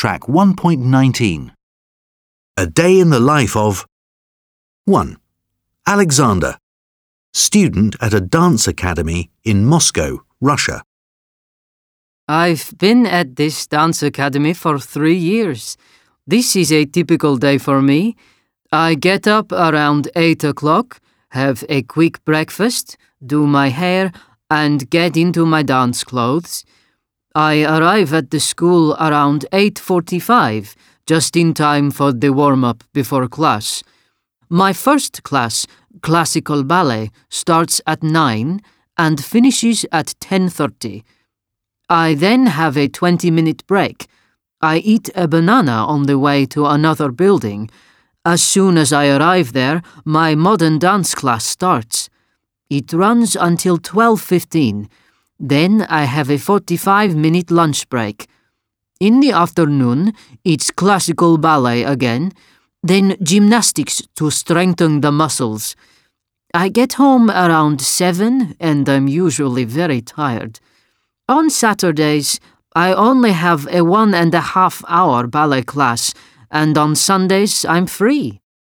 Track 1.19. A day in the life of 1. Alexander, student at a dance academy in Moscow, Russia. I've been at this dance academy for 3 years. This is a typical day for me. I get up around 8 o'clock, have a quick breakfast, do my hair, and get into my dance clothes. I arrive at the school around 8:45, just in time for the warm-up before class. My first class, classical ballet, starts at 9 and finishes at 10:30. I then have a 20-minute break. I eat a banana on the way to another building. As soon as I arrive there, my modern dance class starts. It runs until 12:15. Then I have a 45-minute lunch break. In the afternoon, it's classical ballet again, then gymnastics to strengthen the muscles. I get home around 7 and I'm usually very tired. On Saturdays, I only have a 1.5-hour ballet class, and on Sundays I'm free.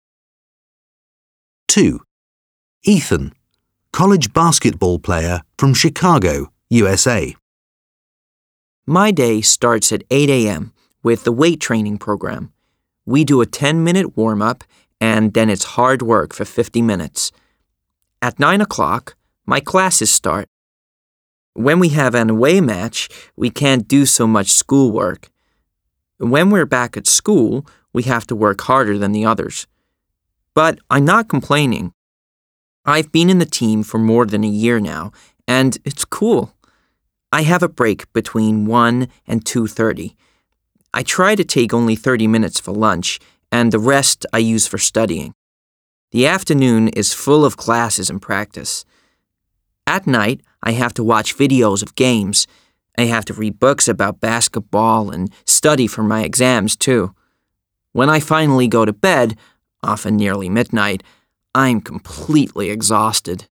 2. Ethan, college basketball player from Chicago, USA. My day starts at 8 a.m. with the weight training program. We do a 10-minute warm-up, and then it's hard work for 50 minutes. At 9 o'clock, my classes start. When we have an away match, we can't do so much schoolwork. When we're back at school, we have to work harder than the others. But I'm not complaining. I've been in the team for more than a year now, and it's cool. I have a break between 1 and 2:30. I try to take only 30 minutes for lunch, and the rest I use for studying. The afternoon is full of classes and practice. At night, I have to watch videos of games. I have to read books about basketball and study for my exams, too. When I finally go to bed, often nearly midnight, I'm completely exhausted.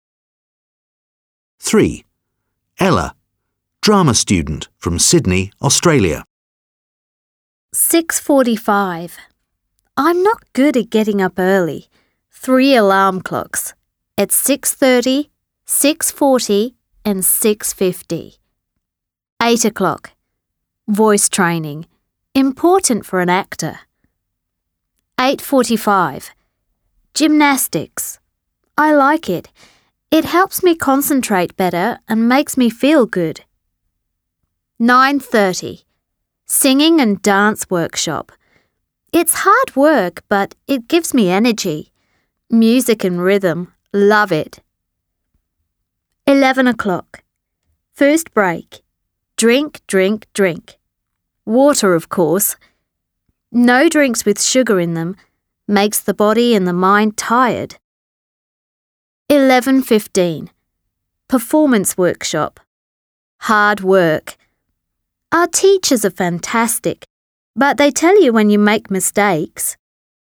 3. Ella, drama student from Sydney, Australia. 6:45. I'm not good at getting up early. 3 alarm clocks. It's 6:30, 6:40 and 6:50. 8 o'clock. Voice training. Important for an actor. 8:45. Gymnastics. I like it. It helps me concentrate better and makes me feel good. 9:30. Singing and dance workshop. It's hard work, but it gives me energy. Music and rhythm. Love it. 11 o'clock. First break. Drink, drink, drink. Water, of course. No drinks with sugar in them. Makes the body and the mind tired. 11:15. Performance workshop. Hard work. Our teachers are fantastic, but they tell you when you make mistakes.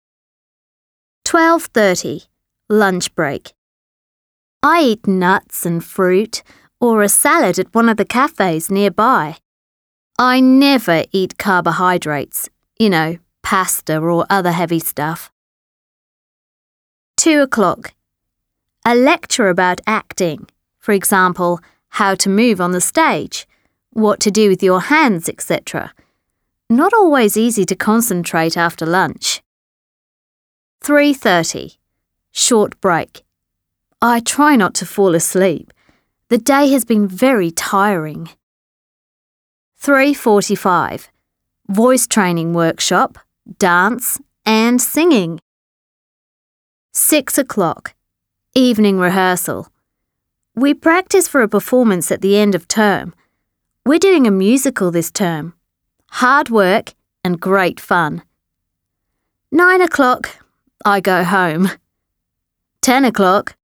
12:30. Lunch break. I eat nuts and fruit or a salad at one of the cafes nearby. I never eat carbohydrates, pasta or other heavy stuff. 2 o'clock. A lecture about acting, for example, how to move on the stage, what to do with your hands, etc. Not always easy to concentrate after lunch. 3:30. Short break. I try not to fall asleep. The day has been very tiring. 3:45. Voice training workshop, dance and singing. 6 o'clock. Evening rehearsal. We practice for a performance at the end of term. We're doing a musical this term. Hard work and great fun. 9 o'clock. I go home. 10 o'clock.